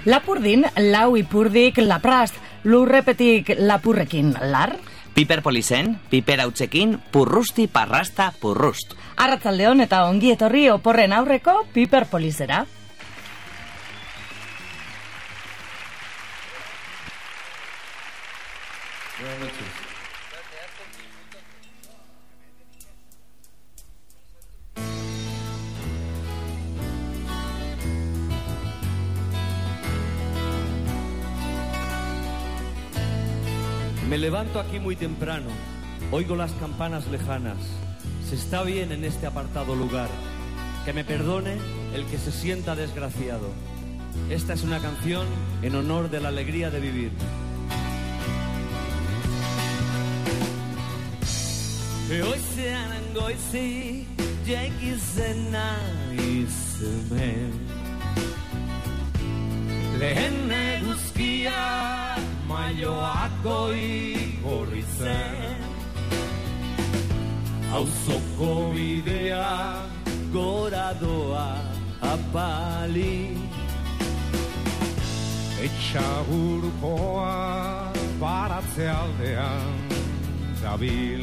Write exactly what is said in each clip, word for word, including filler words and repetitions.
Lapurdin, lau ipurdik laprast, lurrepetik lapurrekin lar. Piper polizen, piper hautzekin, purrusti parrasta purrust. Arratsaldeon eta ongi etorri oporren aurreko piper polizera. Me levanto aquí muy temprano, oigo las campanas lejanas. Se está bien en este apartado lugar. Que me perdone el que se sienta desgraciado. Esta es una canción en honor de la alegría de vivir. Goizean goizi, jekizena izemen. Lehen eguzkia maioako igorri zen. Auzoko bidea gora doa apali. Etxaburkoa baratze aldean dabil.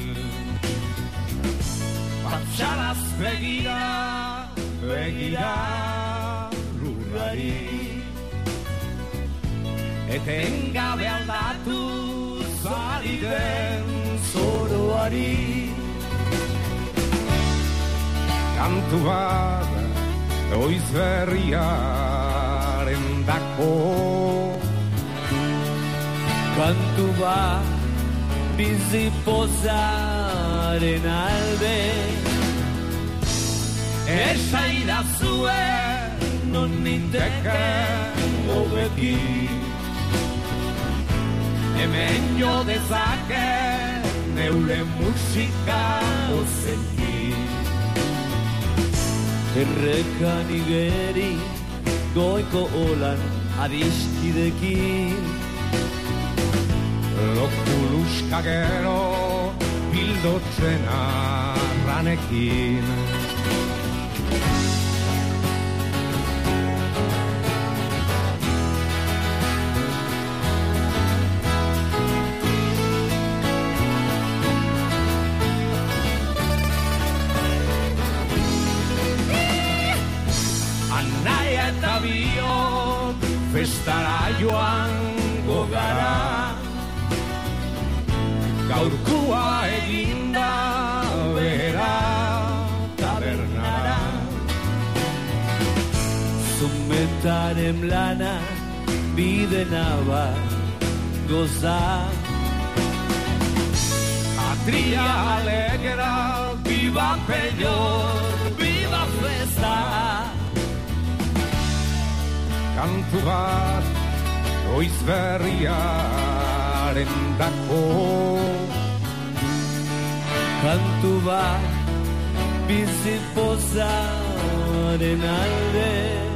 Patxaraz begira, begira lurrari. Etengabe aldatu zari den zoroari. Kantu bat oiz berriaren dako. Kantu bat bizi pozaren alde. Esaidazue non ninteken hobeki. Hemen jo dezake neure musika ozenki. Errekan igeri goiko olan adiskidekin. Lokuluska gero bildotzen arranekin. Festara joango gara, gaurkua eginda bera tabernara. Zumetaren lana bidena bat goza. Atria alegra, viva peyor, viva festa. Kantu bat oiz berriaren dako. Kantu bat bizi pozaren alde.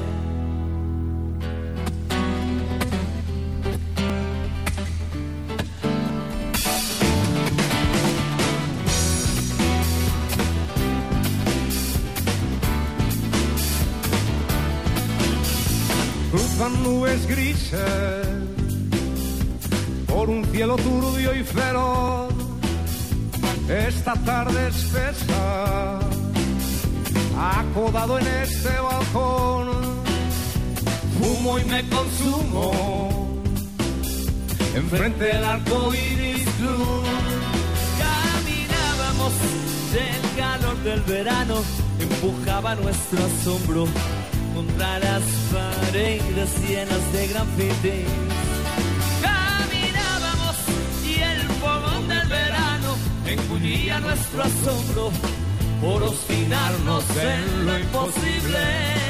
Cruzan nubes grises por un cielo turbio y feroz. Esta tarde espesa, acodado en este balcón, fumo y me consumo enfrente del arco iris club. Caminábamos, el calor del verano empujaba nuestro asombro contra las paredes llenas de graffiti. Caminábamos y el fogón del verano engullía nuestro asombro por obstinarnos en lo imposible.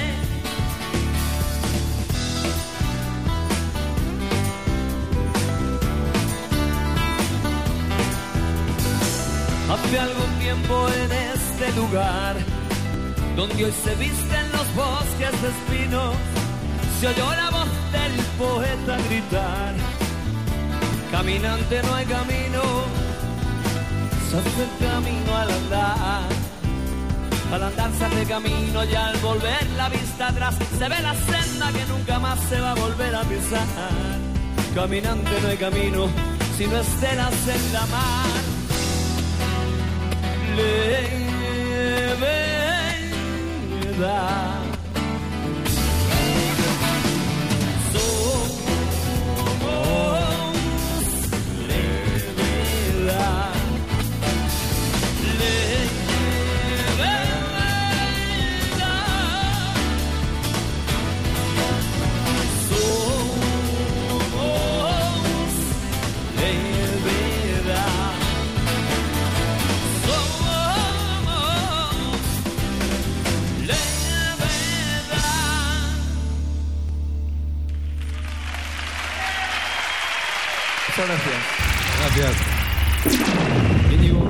Hace algún tiempo en este lugar, donde hoy se visten los bosques de espinos, se oyó la voz del poeta gritar: caminante no hay camino, se hace el camino al andar. Al andar se hace camino y al volver la vista atrás se ve la senda que nunca más se va a volver a pisar. Caminante no hay camino si no estelas en la mar. Levedad. Muchas gracias. Gracias. Íñigo.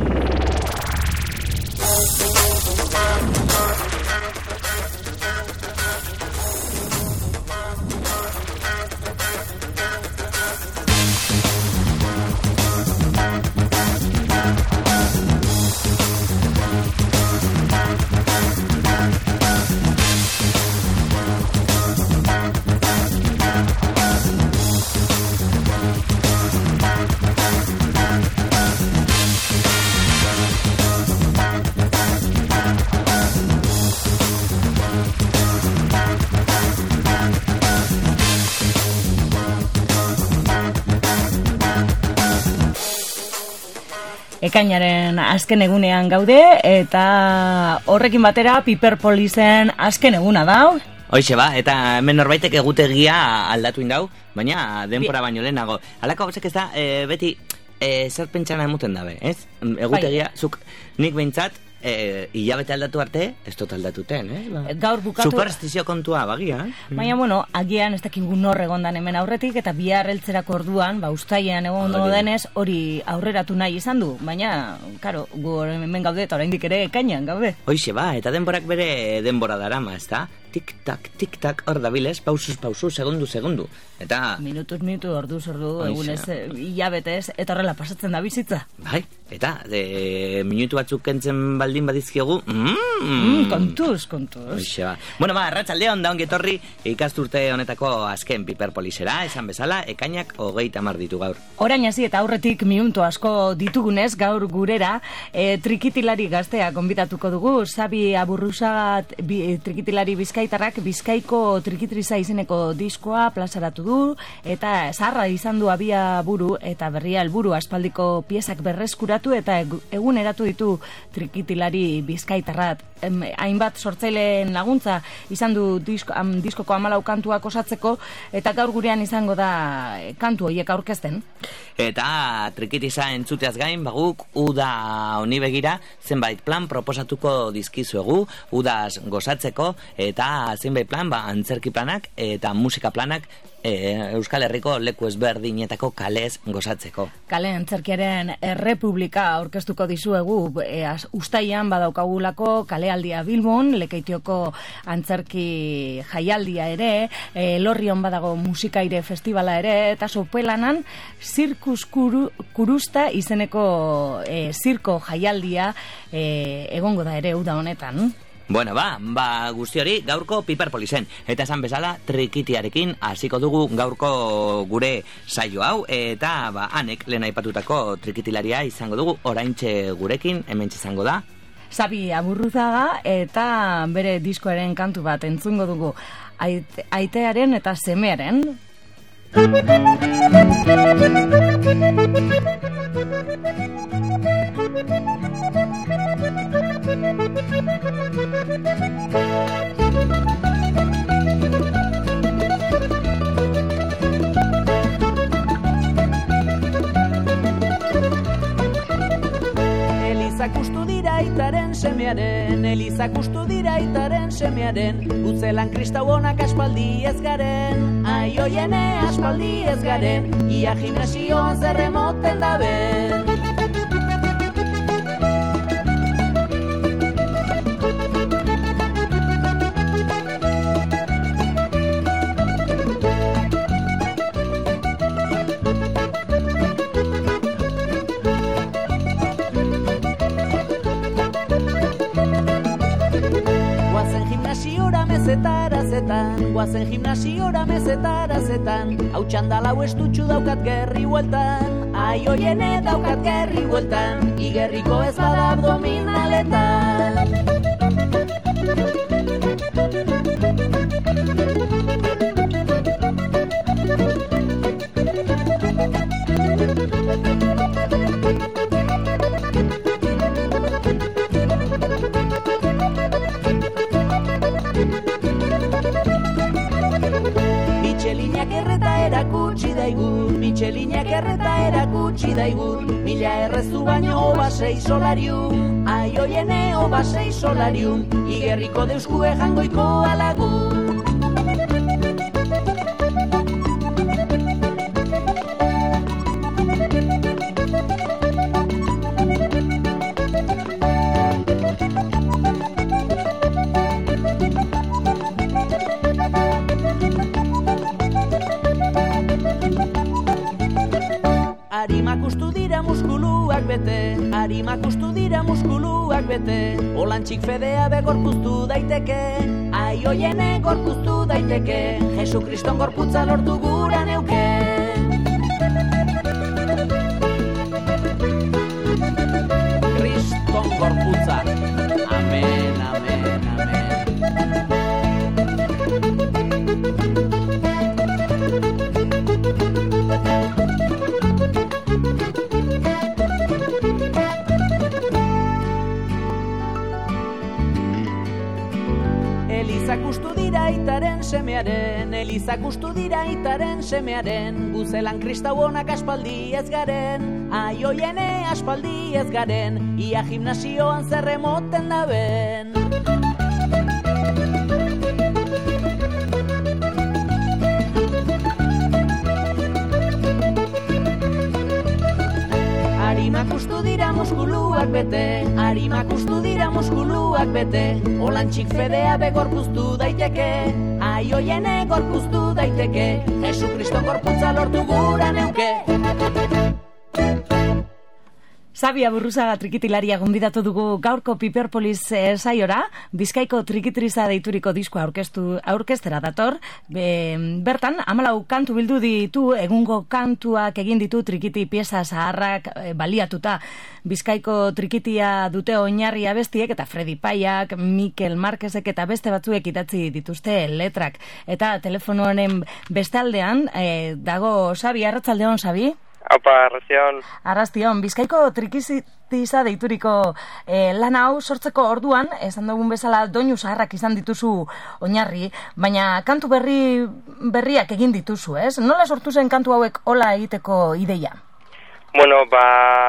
Ekainaren azken egunean gaude, eta horrekin batera Piperpolisen azken eguna dau. Hoixe ba, eta hemen norbaitek egutegia aldatu indau, baina denpora baino lehenago. Halako gauzek ez da, e, beti e, zer pentsana emuten dabe, ez? Egutegia, zuk nik behintzat, e, hilabete aldatu arte, ez dut aldatuten, eh? Ba. Gaur bukatu... Superstizio kontua, bagia. Baina, bueno, agian ez dakigu nor egondan hemen aurretik, eta bihar heltzerako orduan, ba, ustailean egon denez, hori aurreratu nahi izan du. Baina, karo, gu hemen gaude, eta oraindik ere ekainean gaude. Hoixe ba, eta denborak bere denbora darama, ez da? Tik-tak, tik-tak, hor dabilez, pausuz, pausu, segundu, segundu. Eta... Minutuz, minutu, orduz, ordu, egunez, hilabetez, eta horrela pasatzen da bizitza. Bai, eta, de, minutu batzuk kentzen baldin badizkiogu, mm, mm, kontuz, kontuz. Hoixe ba. Bueno, ba, arratsaldeon da ongetorri ikasturte honetako azken Piperpolisera, esan bezala, ekainak hogeita hamar ditu gaur. Orain hasi eta aurretik minutu asko ditugunez, gaur gurera, e, trikitilari gaztea gonbidatuko dugu, Xabi Aburruzagat bi, trikitilari bizkaitarrak Bizkaiko trikitriza izeneko diskoa plazaratu du, eta zaharra izan du abia buru, eta berria helburu aspaldiko piezak berreskuratu, eta eguneratu ditu trikitilari bizkaitarrat. Em, hainbat sortzaileen laguntza izan du disko, am, diskoko hamalau kantuak osatzeko, eta gaur gurean izango da kantu horiek aurkezten. Eta trikitiza entzuteaz gain, baguk uda honi begira zenbait plan proposatuko dizkizuegu, udaz gozatzeko, eta zenbait plan, ba, antzerki planak eta musika planak e, Euskal Herriko leku ezberdinetako kalez gozatzeko. Kale antzerkiaren errepublika aurkeztuko dizuegu, e, ustaian badaukagulako kalealdia Bilbon, Lekeitioko antzerki jaialdia ere, e, Lorrion badago musikaire festivala ere, eta Sopelanan Zirkus kuru, Kurusta izeneko e, zirko jaialdia e, egongo da ere uda honetan. Bueno, ba, ba guzti hori gaurko Piperpolisen. Eta esan bezala, trikitiarekin hasiko dugu gaurko gure saio hau, eta ba, anek lehen aipatutako trikitilaria izango dugu, oraintxe gurekin, hementxe izango da. Xabi Aburruzaga, eta bere diskoaren kantu bat entzungo dugu, aite, aitearen eta semearen. Elizak ustu dira aitaren semearen, Elizak ustu dira aitaren semearen, Utzelan kristau honak aspaldi ez garen, ai oiene aspaldi ez garen, ia gimnasioan zerremoten daben. zetara zetan, guazen gimnasiora mezetara zetan, hau txandalau estutxu daukat gerri hueltan, ai oiene daukat gerri hueltan, igerriko ez bada abdominaletan. Mitxelinak erreta erakutsi daigun, Mitxelinak erreta erakutsi daigun, mila errezu baino oba sei solarium, ai oiene oba sei solarium, igerriko deuskue jangoiko alagun. Arimak ustu dira muskuluak bete, arimak ustu dira muskuluak bete, olantxik fedea be gorpuztu daiteke, ai oiene gorpuztu daiteke, Jesu Kriston gorputza lortu gura neuke. Kriston gorputza, amen, amen, amen. Elizak ustu dira aitaren semearen, Elizak ustu dira aitaren semearen, guzelan kristau honak aspaldi ez garen, ai oiene aspaldi ez garen, ia gimnasioan zerremoten daben. Arimak ustu dira muskuluak bete, arimak ustu dira muskuluak bete, olantxik fedea be gorpuztu daiteke, ai oiene gorpuztu daiteke, Jesu Kriston gorputza lortu gura neuke. Xabi Aburruzaga trikitilaria gonbidatu dugu gaurko Piperpolis eh, saiora, Bizkaiko trikitriza deituriko diskoa aurkeztu aurkeztera dator. Be, bertan, hamalau kantu bildu ditu, egungo kantuak egin ditu trikiti pieza zaharrak eh, baliatuta. Bizkaiko trikitia dute oinarri abestiek eta Fredi Paiak, Mikel Marquezek eta beste batzuek idatzi dituzte letrak. Eta telefono honen bestaldean eh, dago Xabi, arratsaldeon Xabi. Aupa, arraztion. Arraztion, Bizkaiko trikitiza deituriko eh, lan hau sortzeko orduan, esan dugun bezala doinu zaharrak izan dituzu oinarri, baina kantu berri berriak egin dituzu, ez? Nola sortu zen kantu hauek hola egiteko ideia? Bueno, ba,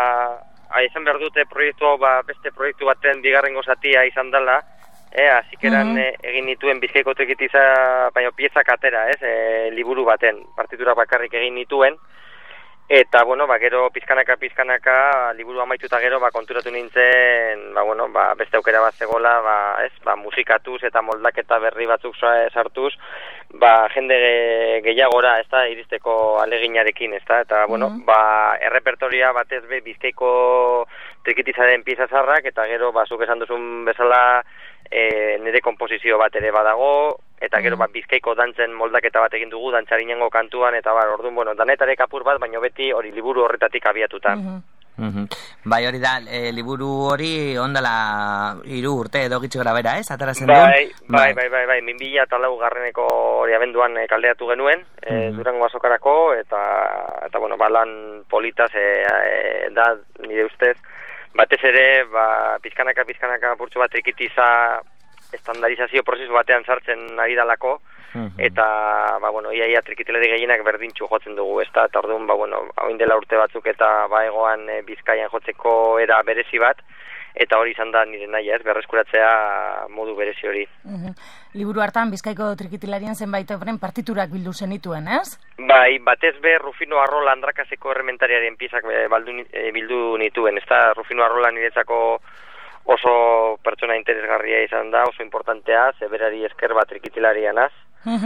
izan behar dute proiektu hau, ba, beste proiektu baten bigarrengo zatia izan dela, eh, azikeran mm-hmm. e, egin nituen Bizkaiko trikitiza, baina piezak atera, ez, e, liburu baten, partitura bakarrik egin nituen, eta, bueno, ba, gero pizkanaka, pizkanaka, liburu amaituta gero, ba, konturatu nintzen, ba, bueno, ba, beste aukera bat zegoela, ba, ez, ba, musikatuz eta moldaketa berri batzuk sartuz, ba, jende gehiagora, ez da, iristeko aleginarekin, ez da, eta, bueno, mm-hmm. ba, errepertoria batez be, Bizkaiko trikitizaren pieza zarrak, eta gero, ba, zuk esan duzun bezala, e, nire komposizio bat ere badago, eta gero bat Bizkaiko dantzen moldaketa bat egin dugu, dantzarinengo kantuan, eta bar, orduan, bueno, danetarek apur bat, baino beti hori liburu horretatik abiatuta. Mm-hmm. Mm-hmm. Bai, hori da, e, liburu hori ondala hiru urte edo gitxo grabera, ez? Atarazen duen? Bai, bai, bai, bai, bai, min bila eta lau garreneko hori abenduan e, kaldeatu genuen, e, mm-hmm. Durango azokarako, eta, eta bueno, balan politaz e, e, da, nire ustez, batez ere, ba, pizkanaka, pizkanaka purtsu bat trikitiza estandarizazio prozesu batean sartzen ari dalako, uh-huh. eta, ba, bueno, ia, ia trikitileri gehienak berdintxu jotzen dugu, ez da, eta orduan, ba, bueno, hauin dela urte batzuk eta ba egoan e, Bizkaian jotzeko era berezi bat, eta hori izan da nire nahi, ez, berreskuratzea modu berezi hori. Uh-huh. Liburu hartan Bizkaiko trikitilarien zenbait obren partiturak bildu zenituen, ez? Bai, batez be Rufino Arrola Andrakaseko errementariaren piezak e, baldu, e, bildu nituen, ez da, Rufino Arrola niretzako oso pertsona interesgarria izan da, oso importantea, zeberari esker bat trikitilarianaz. Uh-huh.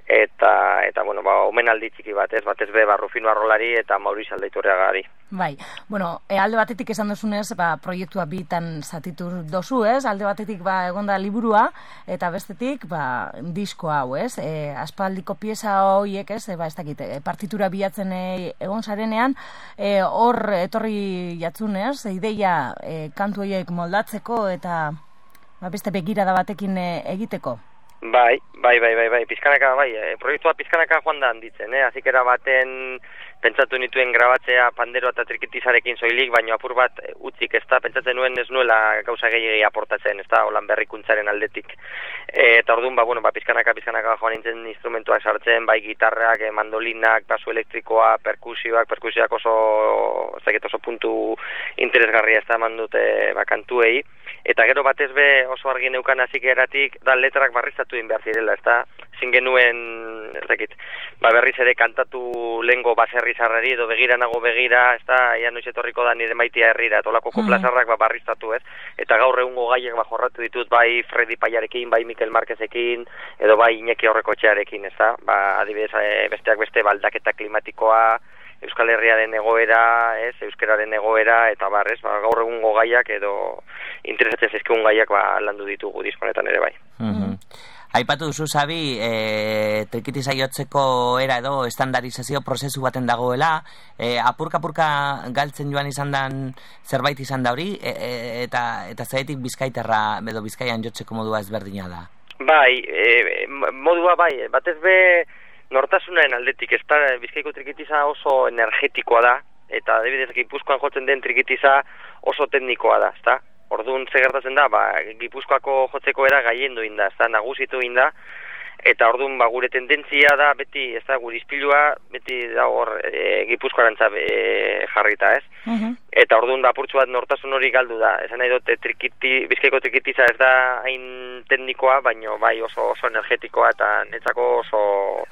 eta, eta bueno, ba, omenaldi txiki bat, ez, batez be, ba, Rufino Arrolari eta Mauriz Aldaiturriagari. Bai, bueno, e, alde batetik esan duzunez, ba, proiektua bitan zatitu dozu, ez? Alde batetik, ba, egonda liburua, eta bestetik, ba, disko hau, ez? E, aspaldiko pieza horiek, ez? E, ba, ez dakit, e, partitura bilatzen e, egon zarenean, e, hor etorri jatzunez, ideia e, kantu horiek moldatzeko, eta ba, beste begirada batekin e, egiteko. Bai, bai, bai, bai, bai, pizkanaka, bai, e, proiektua pizkanaka joan da handitzen, eh? Azikera baten pentsatu nituen grabatzea pandero eta trikitizarekin soilik, baina apur bat utzik, ez da, pentsatzen nuen ez nuela gauza gehiagei aportatzen, ez da, holan berrikuntzaren aldetik. E, eta orduan, ba, bueno, ba, pizkanaka, pizkanaka joan nintzen instrumentuak sartzen, bai gitarrak, mandolinak, basu elektrikoa, perkusioak, perkusioak oso, ez dakit, oso puntu interesgarria ez da eman dute, ba, kantuei. Eta gero batez be oso argi neukan hasieratik da letrak barriztatu egin behar zirela, ezta? Zin genuen, ez dakit, ba berriz ere kantatu lengo baserri zarrari edo begira nago begira, ezta? Ia noiz etorriko da nire maitia herrira, eta olako koplazarrak ba barriztatu, ez? Eta gaur egungo gaiek ba jorratu ditut bai Fredi Paiarekin, bai Mikel Marquezekin, edo bai Iñaki Aurrekotxearekin, ezta? Ba adibidez besteak beste baldaketa klimatikoa, Euskal Herriaren egoera, ez, euskararen egoera, eta bar, ez, ba, gaur egungo gaiak edo interesatzen zaizkigun gaiak ba, landu ditugu diskonetan ere bai. Mm-hmm. Aipatu duzu, Sabi, e, trikitiza jotzeko era edo estandarizazio prozesu baten dagoela, e, apurka-apurka galtzen joan izan dan zerbait izan da hori, e, e, eta, eta zaetik bizkaitarra edo bizkaian jotzeko modua ezberdina da? Bai, e, modua bai, batez be, nortasunaren aldetik, ez da, Bizkaiko trikitiza oso energetikoa da, eta adibidez Gipuzkoan jotzen den trikitiza oso teknikoa da, ez da? Orduan ze gertatzen da, ba, Gipuzkoako jotzeko era gaiendu inda, ez da, nagusitu inda, eta orduan ba, gure tendentzia da, beti, ez da, gure izpilua, beti da hor e, Gipuzkoarantza e, jarrita, ez? Uh-huh. Eta orduan da, apurtxu bat nortasun hori galdu da, esan nahi dute trikiti, Bizkaiko trikitiza ez da hain teknikoa, baino bai oso, oso energetikoa eta netzako oso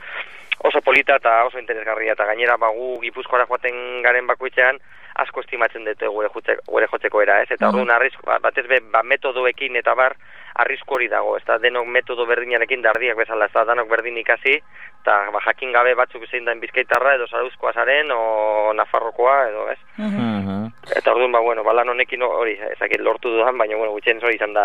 oso polita eta oso interesgarria, eta gainera ba, gu Gipuzkoara joaten garen bakoitzean asko estimatzen dute gure, gure jotzeko era, ez? Eta orduan arrisku, batez be, ba, metodoekin eta bar arrisku hori dago, ez da, denok metodo berdinarekin dardiak bezala, ez da, denok berdin ikasi, eta ba, jakin gabe batzuk zein den Bizkaitarra, edo Zarauzkoa zaren, o Nafarrokoa, edo, ez? Uh-huh. Eta orduan, ba, bueno, balan honekin hori, ezakit lortu dudan, baina, bueno, gutxen hori izan da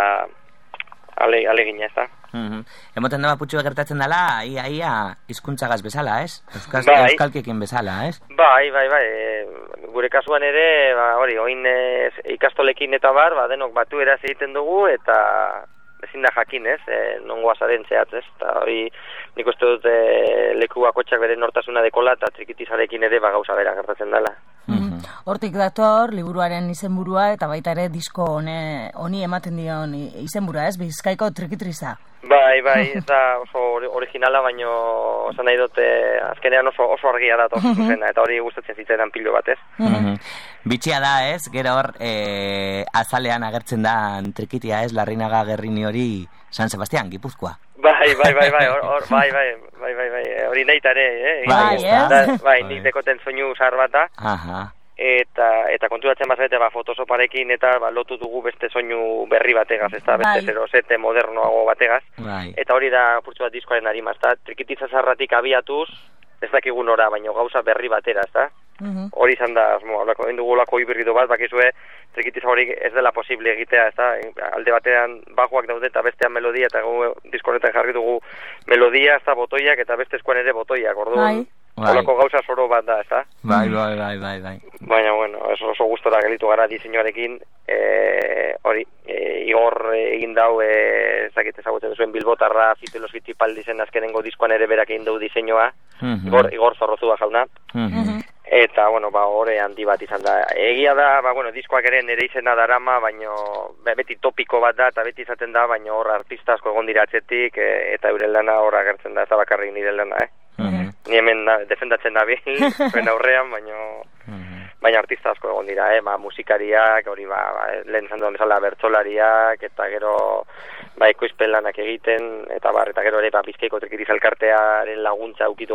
ale, alegina, ez da. Uh-huh. Emoten dama putxua gertatzen dela, ia, ia, hizkuntzagaz bezala, ez? Euskal, bai. Euskalkiekin bezala, ez? Bai, bai, bai, e, gure kasuan ere, ba, hori, oin e, ikastolekin eta bar, ba, denok batu eraz egiten dugu, eta ezin da jakin, ez, e, nongo azaren zehatz, ez, eta hori, nik uste dut e, leku bakotxak bere nortasuna dekola, eta trikitizarekin ere, ba, gauza bera gertatzen dela. Mm-hmm. Hortik dator, liburuaren izenburua, eta baita ere disko hone, honi ematen dion izenburua, ez, Bizkaiko trikitriza. Bai, bai, ez da oso originala, baino esan nahi dute azkenean oso, oso argia da oso zuzena, eta hori gustatzen zitzaidan pilo bat, ez? Mm-hmm. Bitxia da, ez? Gero hor e, azalean agertzen da trikitia, ez? Larrinaga Gerrini hori San Sebastián, Gipuzkoa. Bai, bai, bai, bai, or, or, bai, bai, bai, bai, bai, hori neita ere, eh? Bai, ez? Bai, nik dekoten soinu zahar bat da. Aha. Eta, eta konturatzen bazarete, ba, fotosoparekin eta ba, lotu dugu beste soinu berri bategaz, ez da, beste bai. Zerosete modernoago bategaz. Bai. Eta hori da, purtsu bat diskoaren harima, ez da, trikitiza zarratik abiatuz, ez dakigun ora, baina gauza berri batera, ez da. Uh-huh. Hori izan da, indugu lako hibirrido bat, bakizue, trikitiza hori ez dela posible egitea, ez da, alde batean bajoak daude eta bestean melodia, eta gu diskonetan jarri dugu melodia, ez da, botoiak, eta beste eskuan ere botoiak, orduan. Bai. Holako gauza zoro bat da, ez da? Bai, bai, bai, bai, bai. Baina, bueno, oso, oso gustora gelitu gara diseinuarekin, e, hori, e, Igor egin dau, e, ezakit ezagutzen duzuen Bilbotarra, Fitelos Fitipaldi zen azkenengo diskoan ere berak egin dau diseinua, uh-huh. Igor, Igor Zorrozua jauna, uh-huh. Eta, bueno, ba, hori handi bat izan da. Egia da, ba, bueno, diskoak ere nire izena darama, baino, beti topiko bat da, eta beti izaten da, baina hor artista asko egon dira atzetik, e, eta euren lana hor agertzen da, ez da bakarrik nire lana, eh? Uh-huh. Ni hemen da, defendatzen da bil, zuen aurrean, baina uh-huh. baina artista asko egon dira, eh? Ba, musikariak, hori ba, ba lehen izan duen bezala bertsolariak, eta gero ba, ekoizpen lanak egiten, eta bar, eta gero ere ba, Bizkaiko trikitiza elkartearen laguntza aukitugu,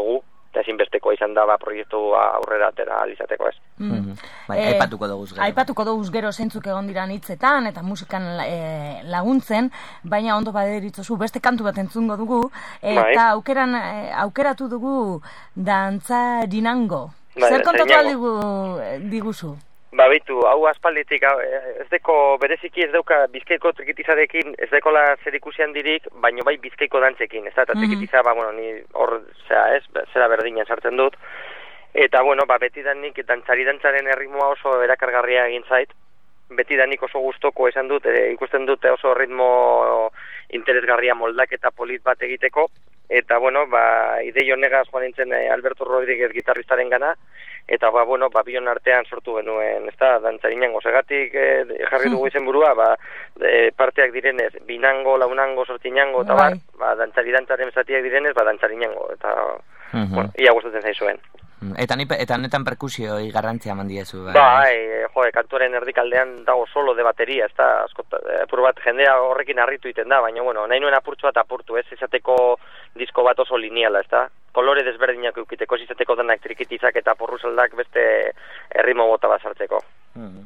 eta ezinbestekoa izan da ba, proiektua aurrera atera alizateko ez. Mm. Bai, eh, aipatuko dugu gero. Aipatuko dugu gero zeintzuk egon diran hitzetan eta musikan e, laguntzen, baina ondo baderitzozu beste kantu bat entzungo dugu, eta bai. aukeran, e, aukeratu dugu dantza dinango. Bai, zer kontatu aldigu diguzu? Ba, bitu, hau aspalditik, ez deko, bereziki ez dauka Bizkaiko trikitizarekin, ez dekola zer ikusian dirik, baino bai Bizkaiko dantzekin, ez da, eta trikitiza, ba, bueno, ni hor, zera, ez, zera berdinen sartzen dut, eta, bueno, ba, betidanik, dantzari dantzaren erritmoa oso erakargarria egin zait, betidanik oso gustoko esan dut, e, ikusten dute oso ritmo interesgarria moldak eta polit bat egiteko, eta, bueno, ba, idei honegaz joan nintzen Alberto Rodríguez gitarristaren gana, eta ba, bueno, ba, bion artean sortu genuen, ez da, dantzarinan gozegatik eh, jarri dugu izen burua, ba, e, parteak direnez, binango, launango, sortinango, eta bar, ba, dantzari dantzaren zatiak direnez, ba, dantzarinan,go, eta, uh-huh. bueno, ia gustatzen zaizuen. Eta, eta honetan perkusioi garrantzia eman diezu, bai? Ba, e, jo, kantoren erdikaldean dago solo de bateria, ez da, apur bat, jendea horrekin harritu iten da, baina, bueno, nahi nuen apurtzu bat apurtu, ez, izateko disko bat oso lineala, ez da, kolore desberdinak eukiteko, izateko denak trikitizak eta porruzeldak beste erritmo bota bat sartzeko. Mm.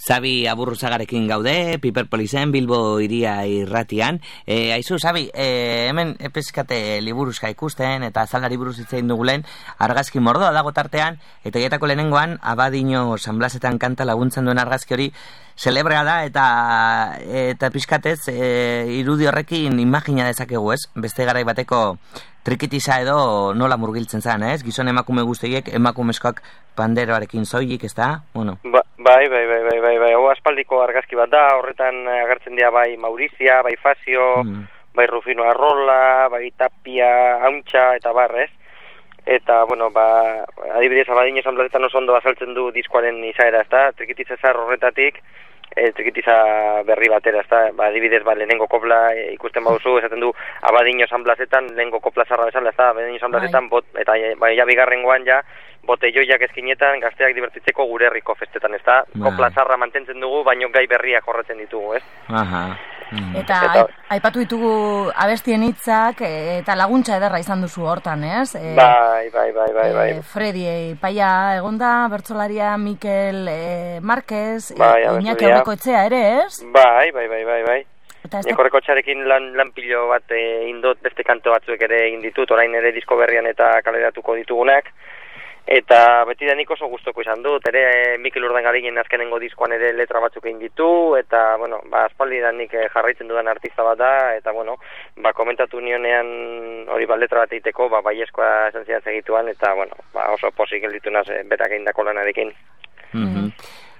Zabi Aburruzagarekin gaude, Piperpolisen, Bilbo iria irratian. E, aizu, Zabi, e, hemen epeskate liburuzka ikusten, eta azalari buruz itzein dugulen, argazki mordoa dago tartean, eta getako lehenengoan, Abadiño San Blasetan kanta laguntzen duen argazki hori, celebrea da, eta eta pixkatez, e, irudi horrekin imagina dezakegu, ez? Beste garai bateko trikitiza edo nola murgiltzen zen, ez? Gizon emakume guztiek, emakumezkoak panderoarekin zoilik, ez da? Bueno. Ba, bai, bai, bai, bai, bai, bai, hau aspaldiko argazki bat da, horretan agertzen dira bai Maurizia, bai Fazio, mm. bai Rufino Arrola, bai Tapia, Hauntxa, eta barrez. Eta, bueno, ba, adibidez, Abadiño San Blasetan oso ondo azaltzen du diskoaren izaera, ez da? Trikitiza zar horretatik, e, trikitiza berri batera, ez da? Ba, adibidez, ba, lehenengo kopla e, ikusten baduzu, esaten du Abadiño San Blasetan, lehenengo kopla zarra bezala, ez da? Abadiño San Blasetan, bot, eta ba, ja bigarrengoan ja, botelloiak ezkinetan, gazteak divertitzeko gure herriko festetan, ez da? Kopla zarra mantentzen dugu, baino gai berriak jorratzen ditugu, ez? Aha. Mm. Eta, eta aipatu ditugu abestien hitzak eta laguntza ederra izan duzu hortan, ez? E, bai, bai, bai, bai, bai. E, Fredi, paia egonda, bertsolaria Mikel e, Marquez, bai, e, Iñaki Aurrekoetxea ere, ez? Bai, bai, bai, bai, bai. Iñaki Aurrekoetxearekin lan, lan pilo bat e, indot beste kanto batzuek ere inditut, orain ere disko berrian eta kaleratuko ditugunak. Eta beti da nik oso gustoko izan dut, ere Mikel Urdangarinen azkenengo diskoan ere letra batzuk egin ditu, eta, bueno, ba, aspaldi da nik jarraitzen dudan artista bat da, eta, bueno, ba, komentatu nionean hori ba, letra bat egiteko, ba, baiezkoa esan zidan segituan, eta, bueno, ba, oso posik gelditu naz, berak egindako lanarekin. Mm-hmm.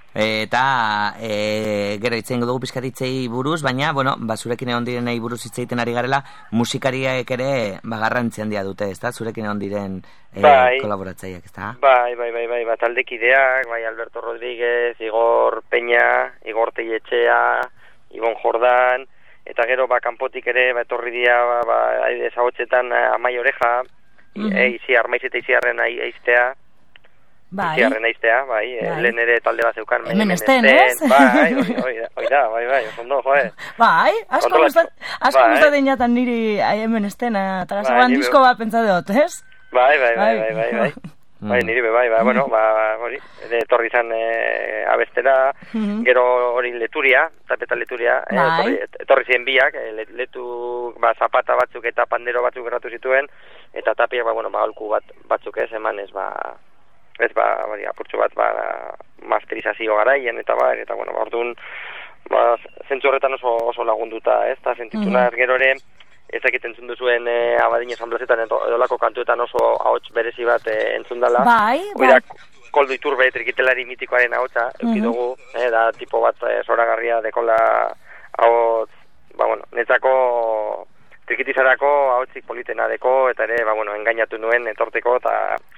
Eta e, gero itzen dugu pizkatitzei buruz, baina, bueno, ba, zurekin egon direnei buruz itzeiten ari garela, musikariak ere ba, garrantzi handia dute, ezta? Zurekin egon diren e, bai, kolaboratzaileak, ezta? Bai, bai, bai, bai, bai, taldekideak, bai, Alberto Rodríguez, Igor Peña, Igor Telletxea, Ibon Jordan, eta gero, ba, kanpotik ere, ba, etorri dira, ba, ba, aidez ahotsetan Amai Oreja, mm-hmm. e, Iziar, Maiz eta Iziarren aiztea, Bai. Iziarren aiztea, bai, bai. Lehen ere talde bat zeukan. Hemen esten, ez? Bai, hoi da, bai, bai, ondo, joe. Bai, asko gustatzen jatan niri hemen esten, eta zagoan disko bat pentsa dut, ez? Bai, bai, bai, bai, bai, bai. Bai, niri be, bai, bai, bueno, ba, hori, etorri izan e, abestera, mm-hmm. gero hori leturia, tapeta leturia, bai. etorri, etorri ziren biak, e, letu, ba, zapata batzuk eta pandero batzuk erratu zituen, eta tapiak, ba, bueno, ba, holku bat, batzuk ez, eman ez, ba, ez, ba, hori, apurtxo bat, ba, masterizazio garaien, eta ba, eta, bueno, ba, orduan, ba, zentzu horretan oso, oso lagunduta, ez, eta sentituna, mm-hmm. gero ere, ezakit entzun duzuen e, Abadiño San Blasetan edolako kantuetan oso ahots berezi bat e, entzun dala. Bai, Oida, bai. Koldo Iturbe, trikitelari mitikoaren ahotsa, mm-hmm. eukidugu, e, da tipo bat e, zoragarria dekola ahots, ba, bueno, netzako trikitizarako ahotzik politena deko, eta ere, ba, bueno, engainatu nuen etorteko, eta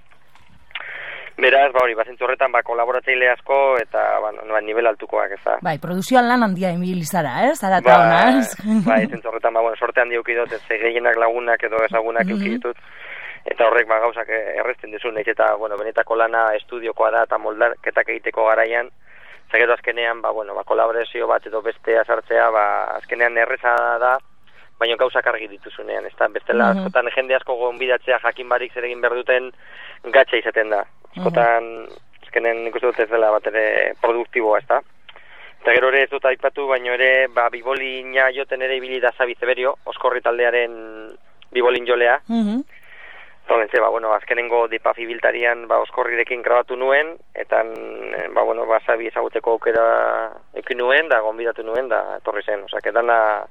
beraz, ba, hori, bazentzu horretan, ba, kolaboratzaile asko, eta, bueno, ba, nivel altukoak, ez da. Bai, produzioan lan handia emilizara, ez? Zara eta ba, honaz. Bai, zentzu horretan, ba, bueno, sorte handi eukidot, ez gehienak lagunak edo ezagunak mm-hmm. eukidotut, eta horrek, ba, gauzak errezten dizun, nahiz eta, bueno, benetako lana estudiokoa da, eta moldaketak egiteko garaian, zagero azkenean, ba, bueno, ba, kolaborazio bat edo bestea sartzea, ba, azkenean erreza da, baina gauzak argi dituzunean, ez da, bestela, mm-hmm. askotan jende asko gonbidatzea jakin barik zer egin behar duten gatxa izaten da. Askotan, azkenen ikusten dut ez dela bat ere produktiboa, ez da. Eta gero ere ez dut aipatu, baina ere, ba, bibolina joten ere ibili da Zabi Zeberio, Oskorri taldearen bibolin jolea. Mm-hmm. Zolen ba, bueno, azkenengo dipafi biltarian, ba, Oskorrirekin grabatu nuen, eta, ba, bueno, ba, Zabi ezaguteko aukera ekin nuen, da, gonbidatu nuen, da, etorri zen. Osa, kedana,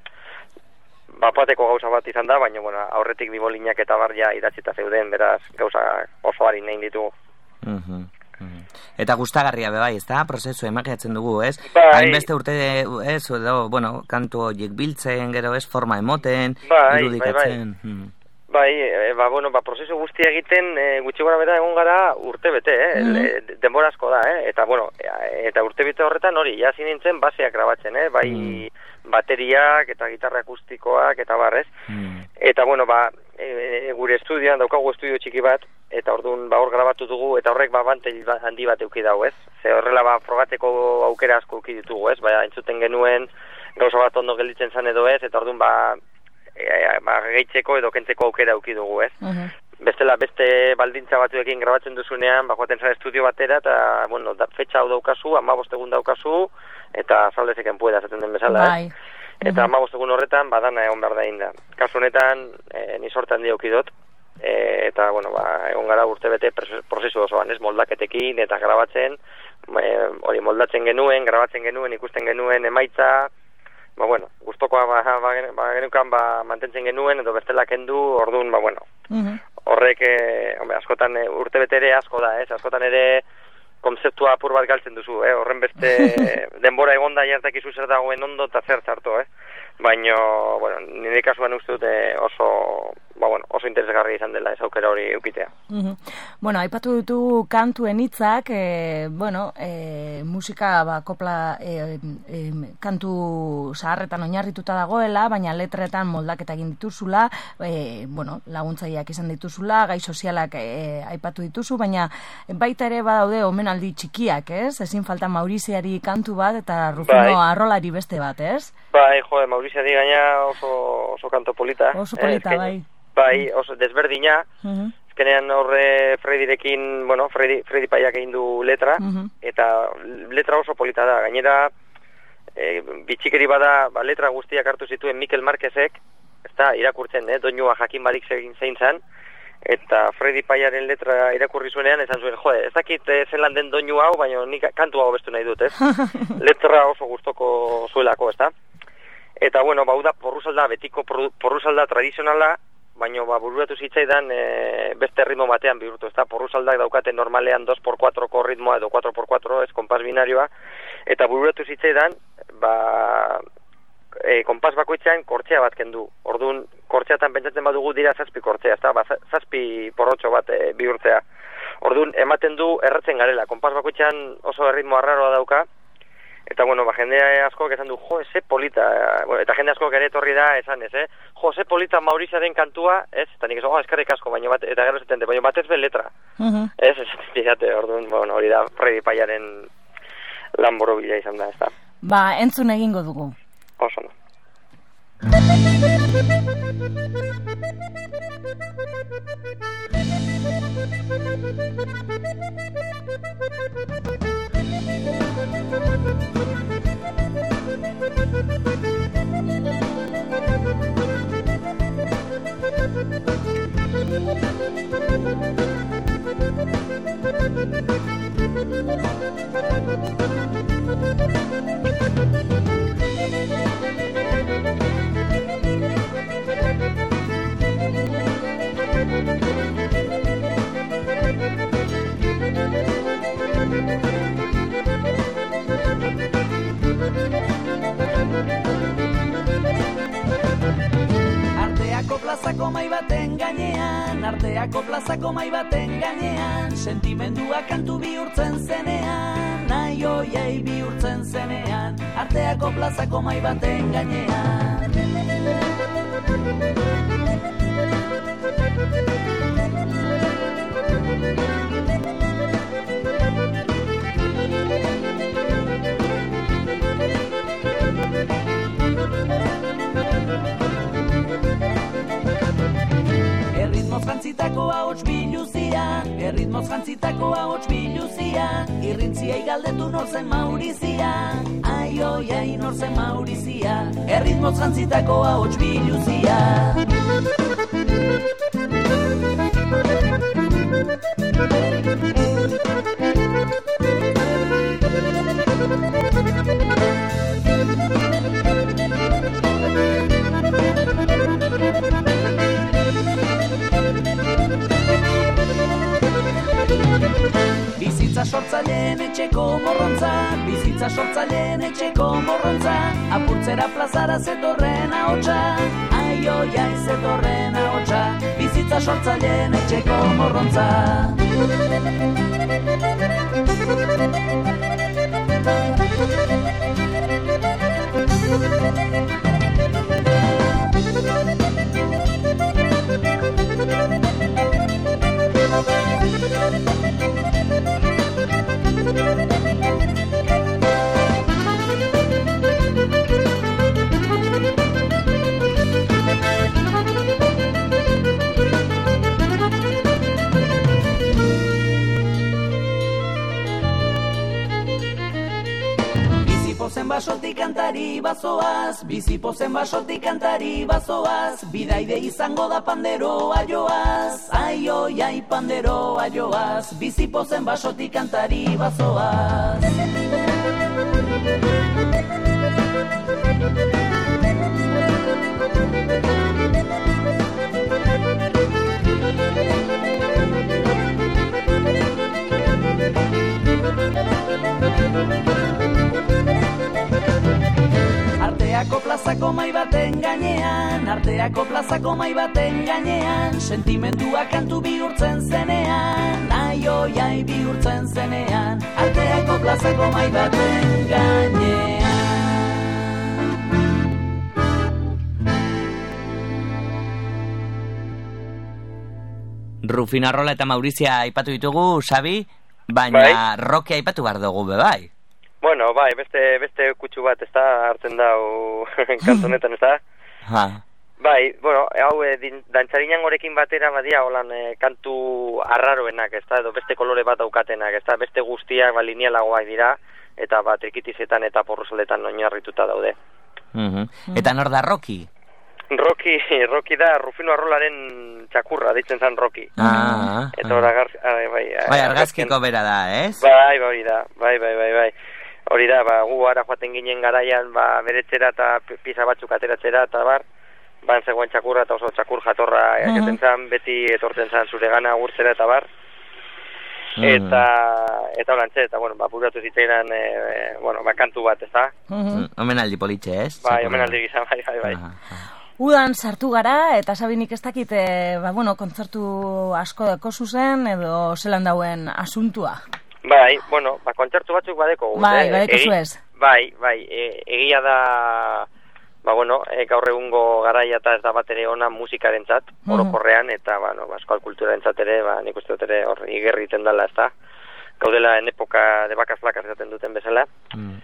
bapateko gauza bat izan da, baina, bueno, aurretik bibolinak eta barria idatzita zeuden, beraz, gauza oso harin nahi ditugu. Uh-huh, uh-huh. Eta gustagarria be bai, ezta? Prozesu emakiatzen dugu, ez? Bai. Hainbeste urte, ez, edo, bueno, kantu horiek biltzen, gero ez, forma emoten, bai, irudikatzen. Bai, bai. Hmm. Bai, e, ba, bueno, ba, prozesu guztia egiten e, gutxi gora bera egon gara urte bete, eh? Mm-hmm. Denbora asko da, eh? Eta, bueno, eta urte bete horretan hori, jazin nintzen baseak grabatzen, eh? Bai, mm. bateriak eta gitarra akustikoak eta barrez. Mm. Eta, bueno, ba, e, gure estudioan, daukagu estudio txiki bat, eta orduan, ba, hor grabatu dugu, eta horrek, ba, bantel handi bat euki dago, ez? Ze horrela, ba, frogatzeko aukera asko euki ditugu, ez? Ba, entzuten genuen, gauza bat ondo gelditzen zan edo ez, eta orduan, ba, E, ba, gehitzeko edo kentzeko aukera auki dugu, ez? Uh-huh. bestela beste baldintza batzuekin grabatzen duzunean, ba, joaten zara estudio batera, eta, bueno, da, fetxa hau daukazu, amabost egun daukazu, eta saldezeken pueda, zaten den bezala, bai. eh? Eta amabost egun horretan, badana egon behar da inda. Kasu honetan, e, ni sortan diokidot, e, eta, bueno, ba, egon gara urte bete prozesu osoan, ez, moldaketekin, eta grabatzen, hori, moldatzen genuen, grabatzen genuen, ikusten genuen emaitza, ba, bueno, gustokoa ba, ba, ba, genukan ba, mantentzen genuen, edo bestela kendu, orduan, ba, bueno, uh-huh. horrek, eh, hombre, askotan eh, urte bete ere asko da, ez, askotan ere konzeptua apur bat galtzen duzu, eh, horren beste denbora egonda jartakizu zer dagoen ondo eta zer txarto, eh, baina, bueno, nire kasuan uste dute oso, ba, bueno, oso interesgarri izan dela ez aukera hori eukitea. Uh-huh. Bueno, aipatu dutu kantuen hitzak, e, bueno, e, musika, ba, kopla, e, e, kantu zaharretan oinarrituta dagoela, baina letretan moldaketa egin dituzula, e, bueno, laguntzaileak izan dituzula, gai sozialak e, aipatu dituzu, baina baita ere badaude omenaldi txikiak, ez? Ezin falta Mauriziari kantu bat eta Rufino bai. Arrolari beste bat, ez? Bai, jo, Mauriziari gaina oso, oso kanto polita. Oso polita, eh, bai. Bai, oso desberdina. Uh-huh. Ezkenean horre Fredirekin, bueno, Fredi, Fredi Paiak egin du letra, uh-huh. eta letra oso polita da. Gainera, e, bitxikeri bada, ba, letra guztiak hartu zituen Mikel Marquezek, ez da, irakurtzen, eh, doinua jakin badik zein zan, eta Fredi Paiaren letra irakurri zuenean, esan zuen, jo, ez dakit eh, zelan den doinu hau, baina nik kantu hau bestu nahi dut, ez? Letra oso gustoko zuelako, ez da? Eta, bueno, bau da, porruzalda, betiko porruzalda tradizionala, baina ba, bururatu zitzaidan e, beste ritmo batean bihurtu, ez da? Porruzaldak daukaten normalean dos por cuatroko ritmoa edo cuatro por cuatro, ez konpas binarioa, eta bururatu zitzaidan, ba, e, konpas bakoitzean kortxea bat kendu. Orduan, kortxeatan pentsatzen badugu dira zazpi kortxea, ez da? Ba, zazpi porrotxo bat e, bihurtzea. Orduan, ematen du erratzen garela, konpas bakoitzean oso ritmo arraroa dauka, eta, bueno, ba, jende asko esan du, jo, ze polita, bueno, eta jende asko ere etorri da esan ez, eh? Jo, ze polita Mauriziaren kantua, ez? Eta nik esan, oh, eskarrik asko, baina bat, eta gero zetente, baina batez be letra. Uh-huh. Ez, ez, fíjate, orduan, bueno, hori da, Fredi Paiaren lan borobila izan da, ez da. Ba, entzun egingo dugu. Oso, no. Arteako plazako mai baten gainean, arteako plazako mai baten gainean, sentimendua kantu bihurtzen zenean, nahi oiei bihurtzen zenean, arteako plazako mai baten gainean. Erritmoz jantzitako ahots biluzia, erritmoz jantzitako ahots biluzia, irrintziei galdetu nor zen Maurizia, ai oi ai nor zen Maurizia, erritmoz jantzitako ahots biluzia. Bizitza sortzaileen etxeko morrontza, bizitza sortzaileen etxeko morrontza, apurtzera plazara zetorren ahotsa, ai oi ai zetorren ahotsa, bizitza sortzaileen etxeko morrontza. basotik kantari bazoaz, bizipozen basotik kantari bazoaz, bidaide izango da panderoa joaz, ai oi ai panderoa joaz, bizipozen basotik kantari bazoaz. Arteako plazako mai baten gainean, Arteako plazako mai baten gainean, sentimentua kantu bihurtzen zenean, ai oi ai bihurtzen zenean, Arteako plazako mai baten gainean. Rufino Arrola eta Maurizia aipatu ditugu, Xabi, baina bai. Rocky aipatu behar dugu, be bai. Bueno, bai, beste beste kutsu bat, ez da, hartzen dau kantonetan, ez da? Ha. Bai, bueno, hau, e, dantzarinan gorekin batera badia, holan, e, kantu arraroenak, ez da, edo beste kolore bat daukatenak, ez da, beste guztiak, ba, linealagoak dira, eta ba, trikitizetan eta porrosoletan oinarrituta daude. Uh-huh. Eta nor da Rocky? Rocky, Rocky da Rufino Arrolaren txakurra, deitzen zan Rocky. Ah, eta hor agar, bai, bai, bai, argazkiko bera da, ez? Bai, bai, da, bai, bai, bai, bai. Hori da, ba, gu ara joaten ginen garaian, ba, beretzera eta pisa batzuk ateratzera, eta bar, ban zegoen txakurra eta oso txakur jatorra uh-huh. egiten zan, beti etortzen zan zure gana agurtzera eta bar. Uh-huh. Eta, eta horantze, eta, bueno, ba, buratu zitzaidan, e, bueno, ba, kantu bat, ez da? Uh-huh. Omenaldi politxe, ez? Bai, omenaldi gizan, bai, bai, bai. Uh-huh. Udan sartu gara, eta Sabinik ez dakit, e, ba, bueno, kontzertu asko deko zuzen, edo zelan dauen asuntua. Bai, bueno, ba, kontzertu batzuk badeko. Bai, badeko zuez. Bai, bai, e, egia da, ba, bueno, e, gaur egungo garaia eta ez da bat ere ona musikarentzat, orokorrean, eta, bueno, ba, euskal kulturarentzat ere, ba, nik uste dut ere hor igerri iten dela, ez da. Gaudela en epoka de vacas flacas esaten duten bezala. Mm.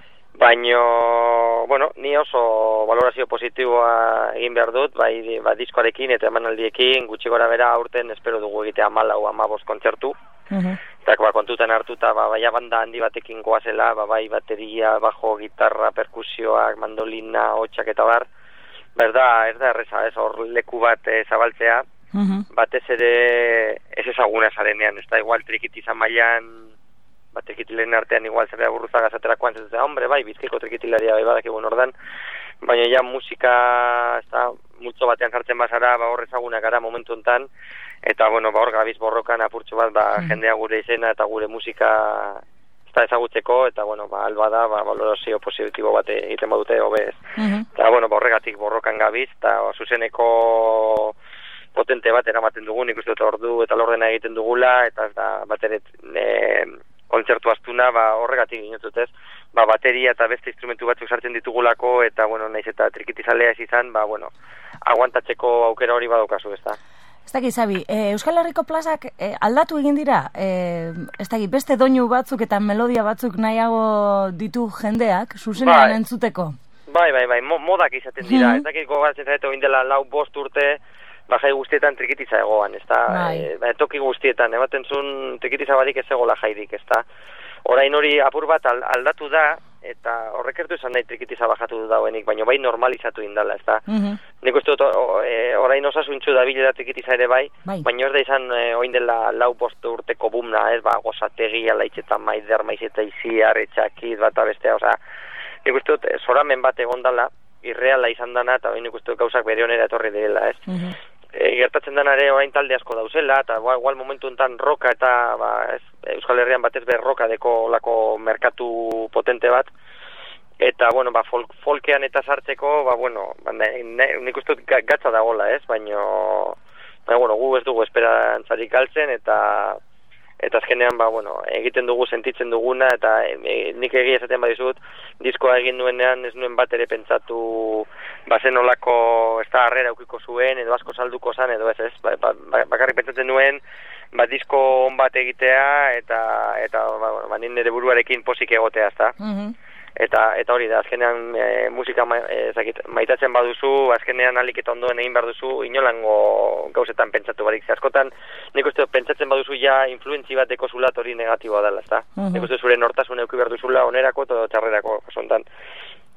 Baino, bueno, ni oso valorazio positiboa egin behar dut, bai, ba, diskoarekin eta emanaldiekin, gutxi gora bera aurten espero dugu egitea hamalau hamabost kontzertu. Uh-huh. Eta ba, kontutan hartuta, ba, baia banda handi batekin goazela, ba, bai, bateria, bajo, gitarra, perkusioak, mandolina, hotxak eta bar. Berda, ez da erreza, ez hor leku bat e, zabaltzea, uh-huh. batez ere ez ezaguna zarenean, ez da igual trikitiza mailan, bat trikitilen artean igual zerbea burruzaga zaterakoan, ez da, hombre, bai, bizkaiko trikitilaria bai badak egun ordan, baina ja musika, ez da, multzo batean sartzen bazara, ba, hor ezaguna gara momentu enten, eta, bueno, ba, hor gabiz borrokan apurtxo bat, ba, mm. jendea gure izena eta gure musika ez da ezagutzeko, eta, bueno, ba, alba da, ba, valorazio positibo bat egiten badute hobez. Mm-hmm. Eta, bueno, ba, horregatik borrokan gabiz, eta zuzeneko potente bat eramaten dugun, ikusten dut ordu eta lordena egiten dugula, eta ez da, bat ere, e, kontzertu astuna, ba, horregatik inotut ez, ba, bateria eta beste instrumentu batzuk sartzen ditugulako, eta, bueno, naiz eta trikitizalea ez izan, ba, bueno, aguantatzeko aukera hori badaukazu, ez da. Ez dakit, Zabi, e, Euskal Herriko plazak e, aldatu egin dira, e, ez dakit, beste doinu batzuk eta melodia batzuk nahiago ditu jendeak, zuzenean bai. Entzuteko? Bai, bai, bai, modak izaten dira, mm-hmm. ez dakit gogatzen zaretu indela lau bost urte, bajai guztietan trikitiza egoan, ez da, e, ba, toki guztietan, ematen zuen trikitiza barik ez egola jairik, ez da. Orain hori apur bat aldatu da, eta horrek ertu esan nahi trikitiza bajatu du dauenik, baina bai normalizatu indala, ez da. Mm-hmm. Nik uste dut, orain osasuntxu da bilera trikitiza ere bai, bai. Baina ez da izan e, oin dela lau postu urteko bumna, ez, ba, gozategi, alaitxetan maider, maizeta iziar, etxakit, bat abestea, oza, nik uste dut, zoramen bat egondala, irreala izan dana, eta nik uste dut gauzak bere honera etorri direla, ez. Mm-hmm. E, gertatzen denare orain talde asko dauzela, eta ba, igual momentu enten roka eta ba, ez, Euskal Herrian batez behar roka deko lako merkatu potente bat, eta bueno, ba, folk, folkean eta sartzeko, ba, bueno, ba, ne, ne, nik uste gatza dagoela, ez, baina, ba, bueno, gu ez dugu esperantzarik galtzen, eta eta azkenean, ba, bueno, egiten dugu, sentitzen duguna, eta e, nik egia esaten badizut, diskoa egin nuenean ez nuen bat ere pentsatu, ba, zen olako, ez da harrera eukiko zuen, edo asko salduko zan, edo ez ez, ba, ba, bakarrik pentsatzen nuen, ba, disko on bat egitea, eta, eta ba, bueno, ba, nire buruarekin posik egotea, ez da. Mm-hmm. Eta, eta hori da, azkenean e, musika ma, e, zakit, maitatzen baduzu, azkenean alik eta ondoen egin behar duzu, inolango gauzetan pentsatu barik. Ze askotan, nik uste pentsatzen baduzu ja influentzi bateko zulat hori negatiboa dela, ezta? Uh-huh. Nik uste zure nortasun euki behar duzula onerako eta txarrerako, jasontan.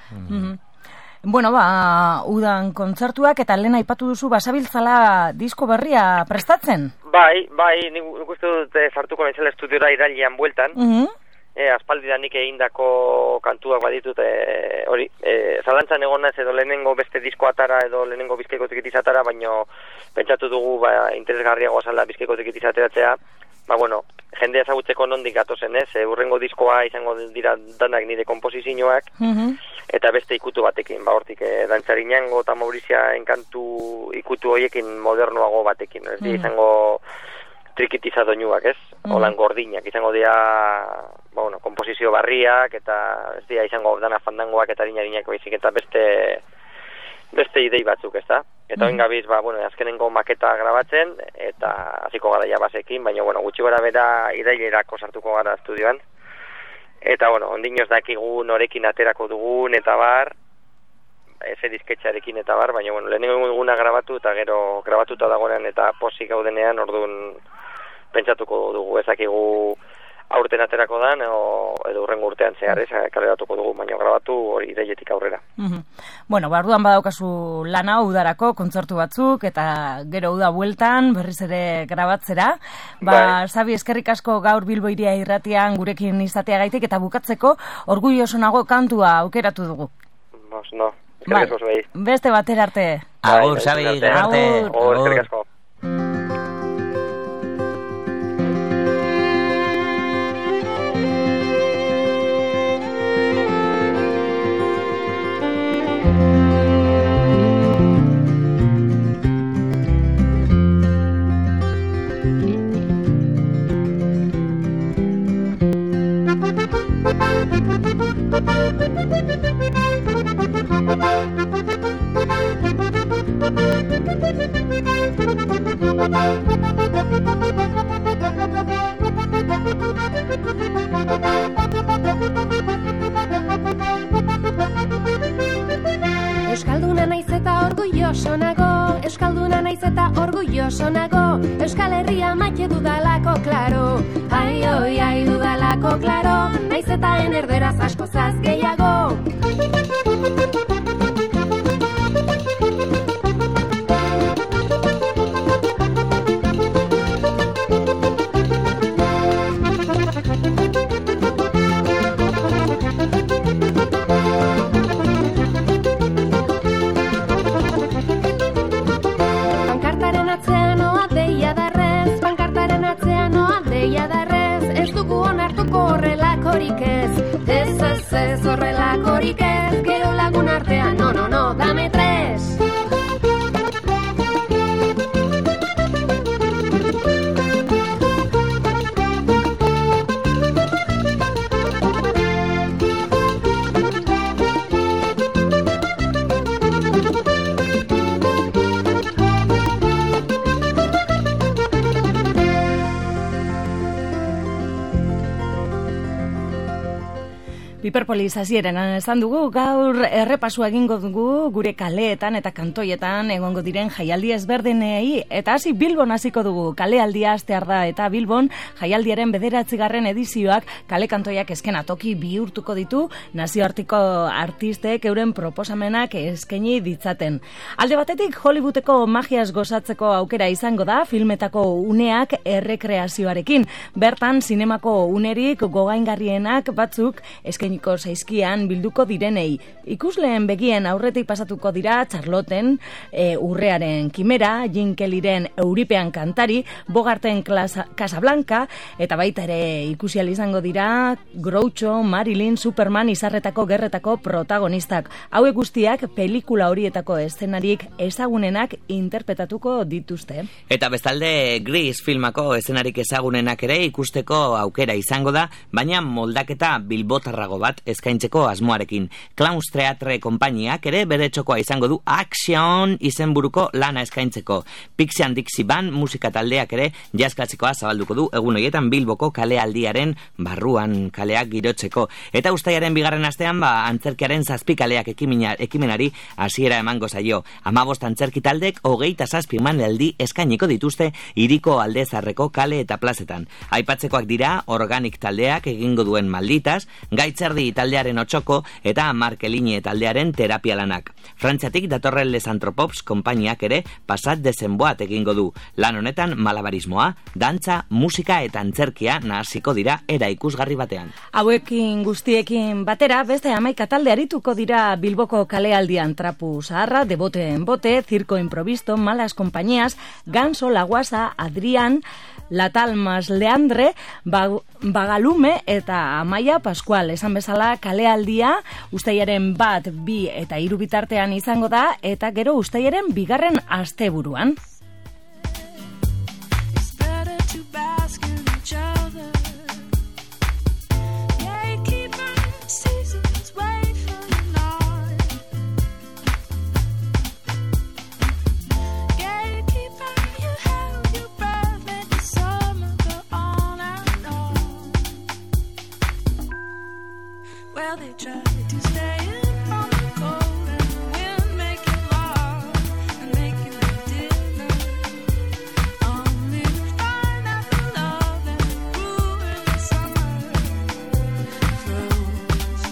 Mm-hmm. Bueno, ba, udan kontzertuak eta lehen aipatu duzu basabiltzala disko berria prestatzen? Bai, bai, nik uste dut eh, sartuko nintzela estudiora irailean bueltan. Mm-hmm. E, aspaldi da nik egindako kantuak baditut, e, hori, e, zalantzan egon naiz edo lehenengo beste disko atara edo lehenengo Bizkaiko Trikitiz atara, baino pentsatu dugu ba, interesgarriago zala Bizkaiko Trikitiz ateratzea, ba, bueno, jendea ezagutzeko nondik gatozen, ez? E, urrengo diskoa izango dira danak nire komposizioak, mm-hmm. eta beste ikutu batekin, ba, hortik, e, Dantzariñango eta Maurizia enkantu ikutu hoiekin modernoago batekin, ez mm-hmm. izango trikitiza doinuak, ez? Mm. Olan gordinak, izango dira, ba, bueno, komposizio barriak, eta ez dira izango dana fandangoak eta dinarinak baizik, eta beste beste idei batzuk, ez da? Eta mm. gabiz, ba, bueno, azkenengo maketa grabatzen, eta hasiko gara ja basekin, baina, bueno, gutxi gara bera irailerako sartuko gara estudioan. Eta, bueno, ondinoz dakigu norekin aterako dugun, eta bar, eze disketxarekin eta bar, baina, bueno, lehenengo eguna grabatu, eta gero grabatuta dagoenean, eta posik gaudenean, orduan pentsatuko dugu, ezakigu aurten aterako dan, o, edo urrengo urtean zehar, ez, kaleratuko dugu, baina grabatu hori ideietik aurrera. Mm-hmm. Bueno, barduan badaukazu lana udarako, kontzertu batzuk, eta gero uda bueltan, berriz ere grabatzera. Ba, bai. Sabi, eskerrik asko gaur Bilbo Hiria irratian gurekin izateagaitik, eta bukatzeko orgulloso nago kantua aukeratu dugu. Bos, no. Bai. Beste batera arte. Agur, Sabi, arte. Agur, eskerrik asko. Euskalduna naiz eta orgulloso nago, Euskalduna naiz eta orgulloso nago, Euskal Herria maite dudalako, klaro, ai, oi, ai, dudalako, klaro, naiz eta enerderaz asko zaz gehiago. Ez, ez, ez, horrelakorik ez, gero lagun artean, no, no, no, dame tres. Piperpolis hasieran esan dugu, gaur errepasua egingo dugu gure kaleetan eta kantoietan egongo diren jaialdi ezberdinei, eta hasi Bilbon hasiko dugu. Kalealdia astear da eta Bilbon jaialdiaren bederatzigarren edizioak kale kantoiak eskenatoki bihurtuko ditu nazioarteko artistek euren proposamenak eskaini ditzaten. Alde batetik Hollywoodeko magiaz gozatzeko aukera izango da filmetako uneak errekreazioarekin. Bertan zinemako unerik gogaingarrienak batzuk eskaini zaizkian bilduko direnei. Ikusleen begien aurretik pasatuko dira Charlotten, e, Urrearen Kimera, Jim Kellyren Euripean kantari, Bogarten Casablanca, eta baita ere ikusial izango dira Groucho, Marilyn, Superman izarretako gerretako protagonistak. Hauek guztiak pelikula horietako eszenarik ezagunenak interpretatuko dituzte. Eta bestalde Grease filmako eszenarik ezagunenak ere ikusteko aukera izango da, baina moldaketa bilbotarrago bat eskaintzeko asmoarekin. Clowns Theatre konpainiak ere bere txokoa izango du Action izenburuko lana eskaintzeko. Pixie and Dixie Band musika taldeak ere jazz klasikoa zabalduko du egun horietan Bilboko kalealdiaren barruan kaleak girotzeko. Eta uztailaren bigarren astean ba antzerkiaren zazpi kaleak ekimenari hasiera emango zaio. hamabost antzerki taldek hogeita zazpi emanaldi eskainiko dituzte hiriko aldezarreko kale eta plazetan. Aipatzekoak dira Organic taldeak egingo duen Malditas, Gaitz Arantxardi taldearen otxoko eta Markeline taldearen terapia lanak. Frantziatik datorren Les Anthropops konpainiak ere pasat dezenboat egingo du. Lan honetan malabarismoa, dantza, musika eta antzerkia nahasiko dira era ikusgarri batean. Hauekin guztiekin batera, beste hamaika talde arituko dira Bilboko kalealdian Trapu Zaharra, Debote en Bote, Circo Improvisto, Malas Compañías, Ganso, La Guasa, Adrián, La Talmas, Leandre, Bag Bagalume eta Amaia Pascual. Esan bezala kalealdia uztailaren bat, bi eta hiru bitartean izango da eta gero uztailaren bigarren asteburuan. Well, they try to stay in from the cold and the wind, making love and making the dinner, only to find that the love that grew in the summer froze.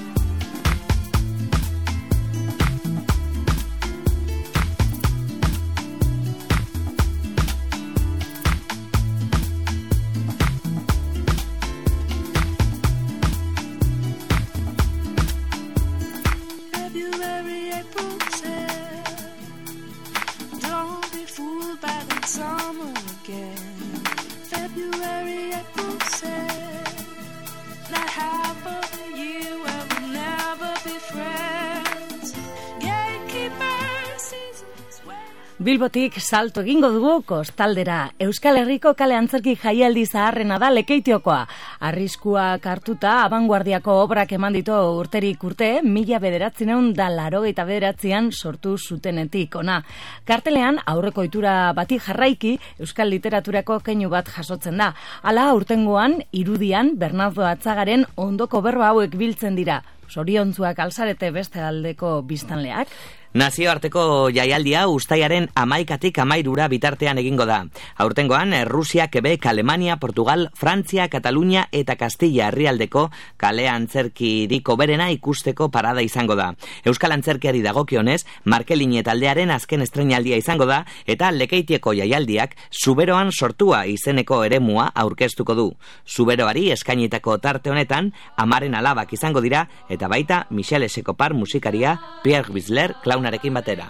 February, April said, don't be fooled by that summer again. February, April said, that half of the year where we'll never be friends. Gatekeeper, seasons wait. Bilbotik salto egingo dugu kostaldera. Euskal Herriko kale antzerki jaialdi zaharrena da Lekeitiokoa. Arriskuak hartuta abanguardiako obrak eman ditu urterik urte, mila bederatziehun da laurogeita bederatzian sortu zutenetik ona. Kartelean aurreko ohitura bati jarraiki euskal literaturako keinu bat jasotzen da. Hala urtengoan irudian Bernardo Atzagaren ondoko berba hauek biltzen dira. Zoriontzuak alzarete beste aldeko biztanleak. Nazioarteko jaialdia uztailaren hamaikatik hamairura bitartean egingo da. Aurtengoan, Rusia, Quebec, Alemania, Portugal, Frantzia, Katalunia eta Kastilla herrialdeko kale antzerkirik hoberena ikusteko parada izango da. Euskal antzerkiari dagokionez, Markeline taldearen azken estreinaldia izango da eta Lekeitieko jaialdiak Zuberoan sortua izeneko eremua aurkeztuko du. Zuberoari eskainitako tarte honetan, Amaren alabak izango dira eta baita Michel Escopar musikaria, Pierre Bisler klaunarekin batera.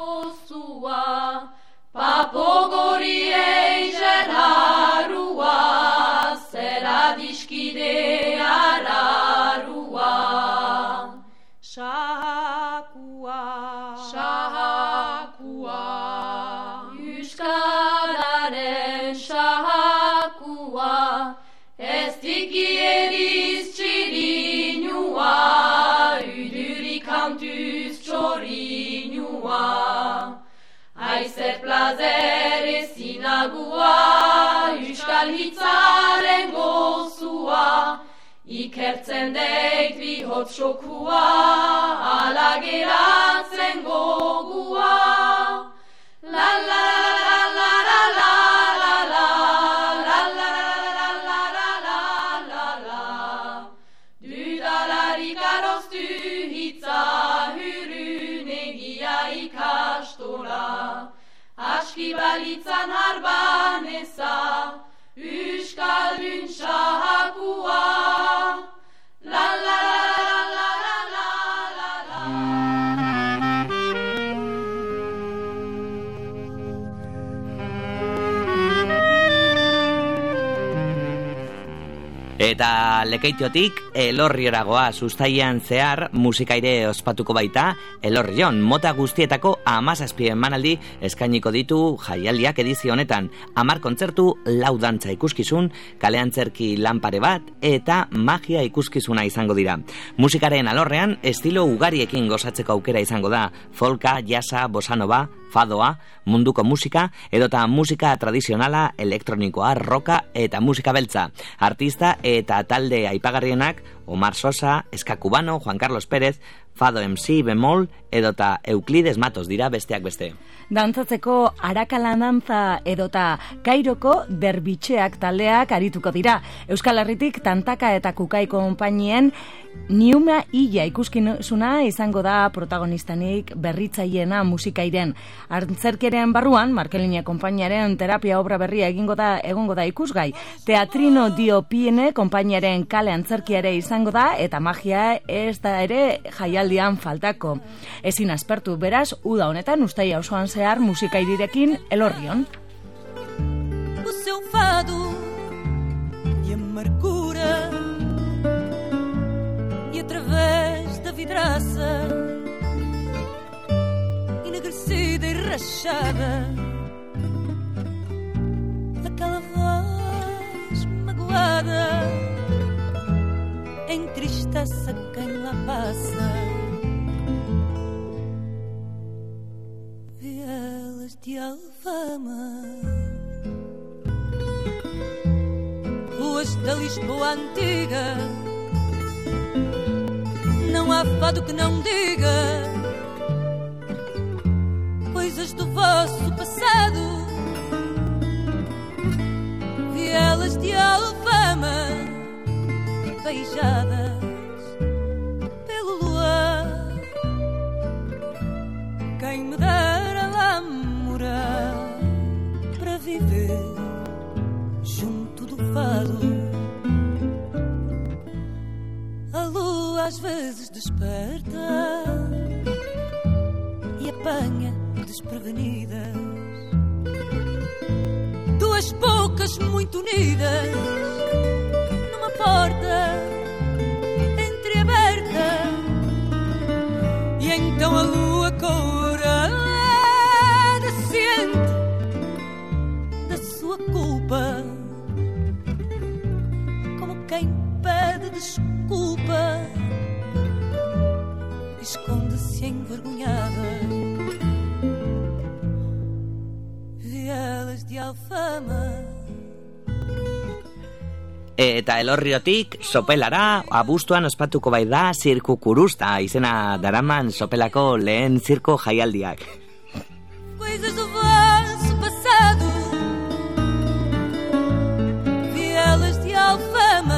Papogori eizen harua, zera diskide ararua. Shakua, shakua, Euskararen shakua, ez dikieriz txirinua, uduri kantuz txorinua. Aizer plazer ezinagua, Euskal hitzaren gozua, ikertzen deit bihotz xokua, ala geratzen gogua. La la la la la la la la la la la la la la la. Dudalarik aroztu hitza, hurun egia ikastola. Aski balitzan harban eza, Euskaldun xahakua. La la la la la la la la. Eta Lekeitiotik Elorrioragoa uztailean zehar musikaire ospatuko baita Elorrion mota guztietako hamazazpi emanaldi eskainiko ditu jaialdiak edizio honetan. Hamar kontzertu, lau dantza ikuskizun, kaleantzerki lanpare bat eta magia ikuskizuna izango dira. Musikaren alorrean estilo ugariekin gozatzeko aukera izango da. Folka, jazza, bossa nova, fadoa, munduko musika, edota musika tradizionala, elektronikoa, roka eta musika beltza. Artista eta talde aipagarrienak Omar Sosa, Eska Cubano, Juan Carlos Pérez, Fado M C, Bemol, edota Euclides Matos dira besteak beste. Dantzatzeko Arakala dantza edota Kairoko Derbitxeak taldeak arituko dira. Euskal Herritik Tantaka eta Kukai konpainien Niuma Illa ikuskizuna izango da protagonistanik berritzaileena musikairen. Antzerkiaren barruan, Markelina konpainiaren terapia obra berria egingo da egongo da ikusgai. Teatrino Diopiene konpainiaren kale antzerkiare izango da eta magia ez da ere jaialdian faltako. Ezin aspertu beraz, uda honetan Uztaila osoan zehar musikairirekin Elorrion. O seu fado e amargura e através da vidraça enegrecida e rachada aquela voz magoada entristece a quem lá passa. Vielas de Alfama, ruas da Lisboa antiga, não há fado que não diga coisas do vosso passado. Vielas de Alfama, beijadas pelo luar. Quem me dera lá morar para viver junto do fado. A lua às vezes desperta e apanha desprevenidas duas bocas muito unidas numa porta entreaberta. E então a lua courada ciente da sua culpa, como quem pede desculpa, esconde-se envergonhada. Vielas de Alfama. Eta Elorriotik sopelara abuztuan ospatuko bai da Zirku Kurusta izena daraman sopelako lehen zirko jaialdiak. Coisas do vosso passado, vielas de Alfama,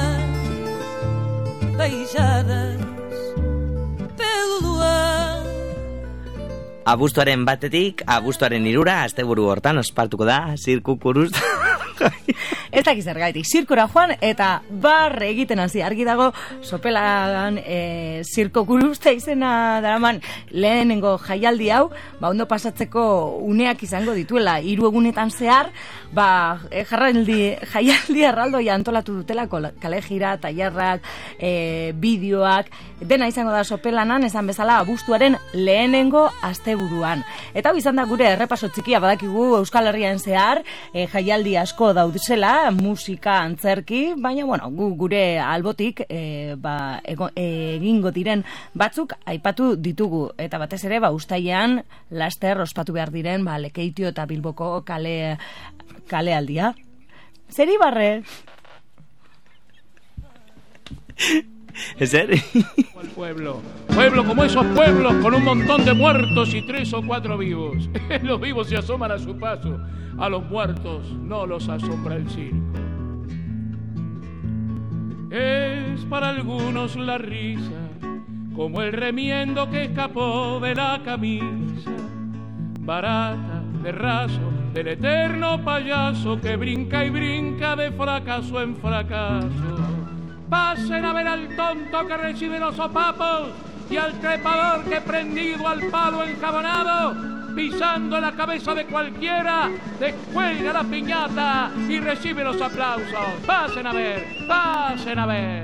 beijadas pelo luar. Abuztuaren batetik, abuztuaren hirura, asteburu hortan ospatuko da Zirku Kurusta. Ez dakiz zergaitik, zirkora joan eta barre egiten hasi argi dago sopelan e, zirko kurusta izena daraman lehenengo jaialdi hau, ba ondo pasatzeko uneak izango dituela, hiru egunetan zehar, ba e, jarraldi, jaialdi erraldoia antolatu dutelako kale jira, tailerrak, e, bideoak, dena izango da sopelanan, esan bezala abuztuaren lehenengo asteburuan. Eta hau izan da gure errepaso txikia badakigu Euskal Herrian zehar, e, jaialdi asko daudizela, musika, antzerki, baina bueno, gu gure albotik e, ba, ego, e, egingo diren batzuk aipatu ditugu eta batez ere ba uztailean laster ospatu behar diren ba Lekeitio eta Bilboko kale kalealdia. Zeri barre. ¿Es serio? Al pueblo. Pueblo como esos pueblos con un montón de muertos y tres o cuatro vivos. Los vivos se asoman a su paso. A los muertos no los asombra el circo. Es para algunos la risa, como el remiendo que escapó de la camisa, barata, de raso, del eterno payaso que brinca y brinca de fracaso en fracaso. Pasen a ver al tonto que recibe los sopapos y al trepador que prendido al palo enjabonado, pisando la cabeza de cualquiera, descuelga la piñata y recibe los aplausos. Pasen a ver, pasen a ver.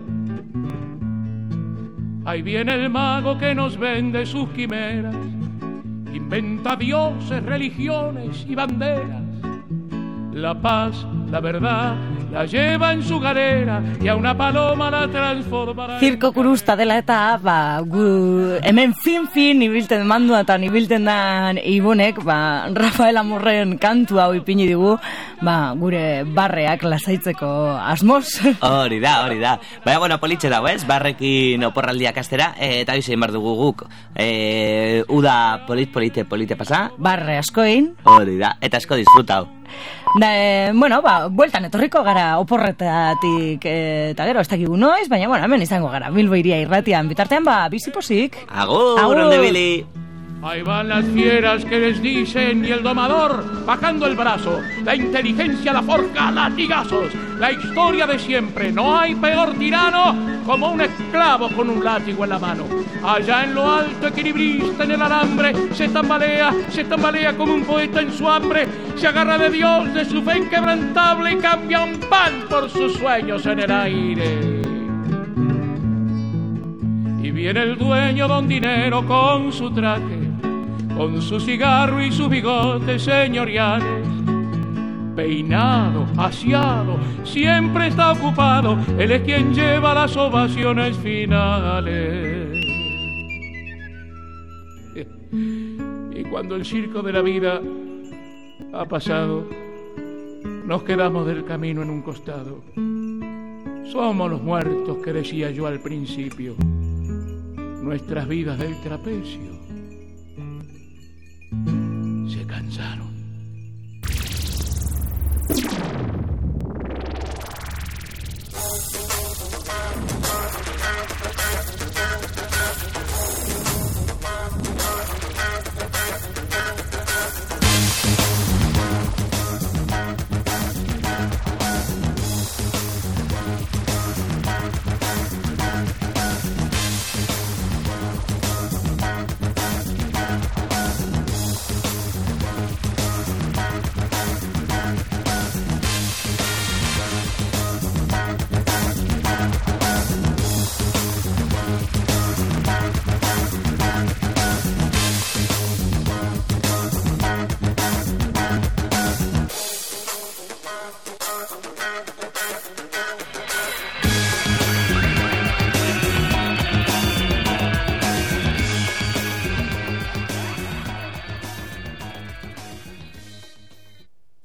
Ahí viene el mago que nos vende sus quimeras, inventa dioses, religiones y banderas. La paz, la verdad la lleva en su galera y a una paloma la transformará. Zirko kurusta dela eta, ba, gu, hemen fin-fin ibilten manduatan ibilten dan Ibonek, ba, Rafael Amorren kantu hau ipini digu, ba, gure barreak lasaitzeko asmoz. Hori da, hori da. Baina, bueno, politxe dago, ez? Barrekin oporraldiak astera, e, eta hoizein bar dugu guk. E, uda polit, polite, polite pasa. Barre askoin. Hori da, eta asko disfrutau. Da, e, bueno, ba, bueltan etorriko gara oporretatik e, eta gero, ez dakigu noiz, baina, bueno, hemen izango gara, Bilbo iria irratian, bitartean, ba, bizipozik. Agur, Agur. Onde bili. Ahí van las fieras que les dicen y el domador bajando el brazo. La inteligencia la forja a latigazos. La historia de siempre. No hay peor tirano como un esclavo con un látigo en la mano. Allá en lo alto, equilibrista en el alambre, se tambalea, se tambalea como un poeta en su hambre. Se agarra de Dios, de su fe inquebrantable y cambia un pan por sus sueños en el aire. Y viene el dueño don Dinero con su traje, con su cigarro y sus bigotes señoriales. Peinado, aseado, siempre está ocupado, él es quien lleva las ovaciones finales. Y cuando el circo de la vida ha pasado, nos quedamos del camino en un costado. Somos los muertos que decía yo al principio, nuestras vidas del trapecio.